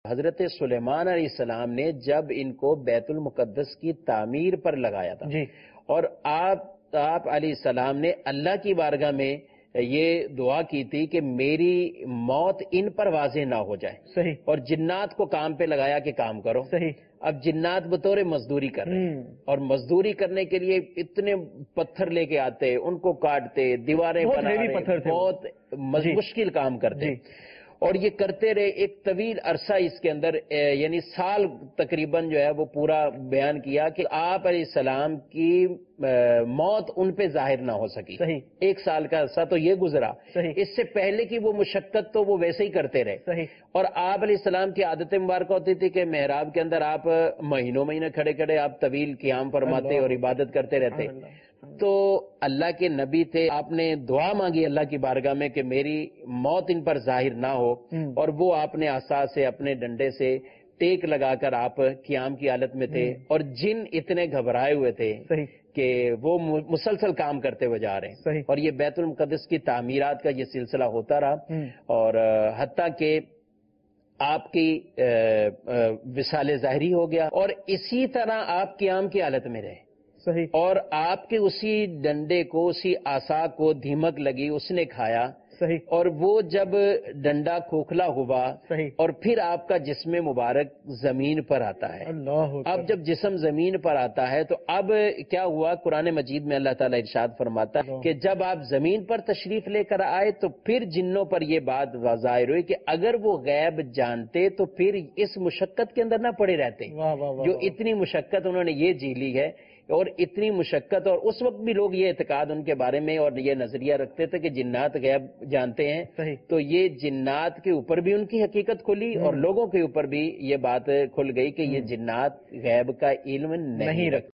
حضرت سلیمان علیہ السلام نے جب ان کو بیت المقدس کی تعمیر پر لگایا تھا جی، اور آپ علیہ السلام نے اللہ کی بارگاہ میں یہ دعا کی تھی کہ میری موت ان پر واضح نہ ہو جائے، صحیح، اور جنات کو کام پہ لگایا کہ کام کرو. صحیح. اب جنات بطور مزدوری کر رہے ہیں اور مزدوری کرنے کے لیے اتنے پتھر لے کے آتے، ان کو کاٹتے، دیواریں بنا رہے، بہت مشکل کام کرتے. اور یہ کرتے رہے ایک طویل عرصہ. اس کے اندر یعنی سال تقریباً جو ہے وہ پورا بیان کیا کہ آپ علیہ السلام کی موت ان پہ ظاہر نہ ہو سکی. صحیح. ایک سال کا عرصہ تو یہ گزرا. صحیح. اس سے پہلے کی وہ مشقت تو وہ ویسے ہی کرتے رہے. صحیح. اور آپ علیہ السلام کی عادت مبارکہ ہوتی تھی کہ محراب کے اندر آپ مہینوں مہینے کھڑے کھڑے آپ طویل قیام فرماتے اور عبادت کرتے رہتے. تو اللہ کے نبی تھے، آپ نے دعا مانگی اللہ کی بارگاہ میں کہ میری موت ان پر ظاہر نہ ہو، اور وہ آپ نے عصا سے اپنے ڈنڈے سے ٹیک لگا کر آپ قیام کی حالت میں تھے، اور جن اتنے گھبرائے ہوئے تھے کہ وہ مسلسل کام کرتے ہوئے جا رہے ہیں. اور یہ بیت المقدس کی تعمیرات کا یہ سلسلہ ہوتا رہا، اور حتیٰ کہ آپ کی وصال ظاہری ہو گیا، اور اسی طرح آپ قیام کی حالت میں رہے. صحیح. اور آپ کے اسی ڈنڈے کو، اسی عصا کو دھمک لگی، اس نے کھایا. صحیح. اور وہ جب ڈنڈا کھوکھلا ہوا، صحیح. اور پھر آپ کا جسم مبارک زمین پر آتا ہے. اب جب جسم زمین پر آتا ہے تو اب کیا ہوا؟ قرآن مجید میں اللہ تعالیٰ ارشاد فرماتا ہے کہ جب آپ زمین پر تشریف لے کر آئے تو پھر جنوں پر یہ بات ظاہر ہوئی کہ اگر وہ غیب جانتے تو پھر اس مشقت کے اندر نہ پڑے رہتے. جو اتنی مشقت انہوں نے یہ جی لی ہے، اور اتنی مشقت، اور اس وقت بھی لوگ یہ اعتقاد ان کے بارے میں اور یہ نظریہ رکھتے تھے کہ جنات غیب جانتے ہیں. تو یہ جنات کے اوپر بھی ان کی حقیقت کھلی، اور لوگوں کے اوپر بھی یہ بات کھل گئی کہ یہ جنات غیب کا علم نہیں رکھتے.